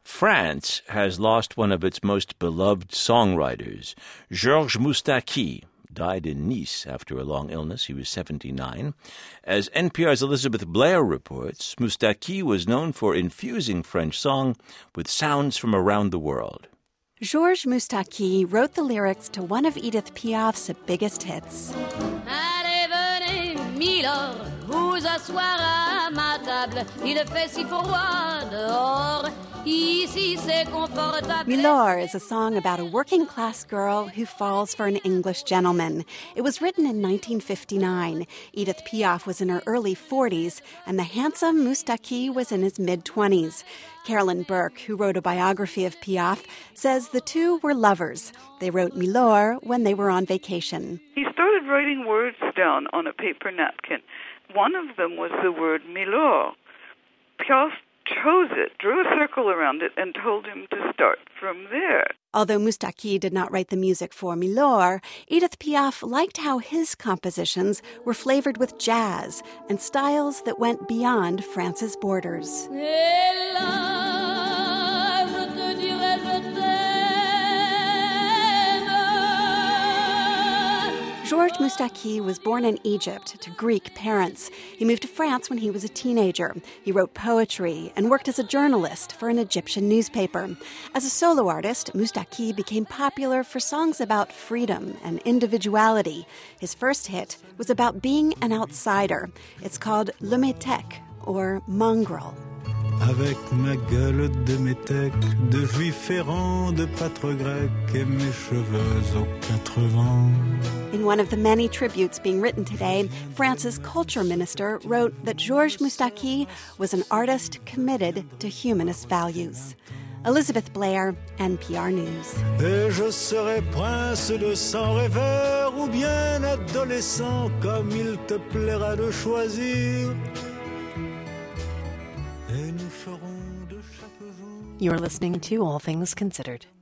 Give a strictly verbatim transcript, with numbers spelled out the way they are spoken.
France has lost one of its most beloved songwriters. Georges Moustaki died in Nice after a long illness. He was seventy-nine. As N P R's Elizabeth Blair reports, Moustaki was known for infusing French song with sounds from around the world. Georges Moustaki wrote the lyrics to one of Edith Piaf's biggest hits. Allez, venez, milord, vous asseoir à ma table. Il fait si froid dehors. Ici, c'est confortable. Milord is a song about a working-class girl who falls for an English gentleman. It was written in nineteen fifty-nine. Edith Piaf was in her early forties, and the handsome Moustaki was in his mid-twenties. Carolyn Burke, who wrote a biography of Piaf, says the two were lovers. They wrote Milord when they were on vacation. He started writing words down on a paper napkin. One of them was the word Milord. Piaf chose it, drew a circle around it, and told him to start from there. Although Moustaki did not write the music for Milord, Edith Piaf liked how his compositions were flavored with jazz and styles that went beyond France's borders. Georges Moustaki was born in Egypt to Greek parents. He moved to France when he was a teenager. He wrote poetry and worked as a journalist for an Egyptian newspaper. As a solo artist, Moustaki became popular for songs about freedom and individuality. His first hit was about being an outsider. It's called Le Métèque, or Mongrel. Avec ma gueule de métèque, de juif errant, de pâtre grec, et mes cheveux aux quatre vents. In one of the many tributes being written today, France's culture minister wrote that Georges Moustaki was an artist committed to humanist values. Elizabeth Blair, N P R News. Et je serai prince de sang rêveur ou bien adolescent, comme il te plaira de choisir. You're listening to All Things Considered.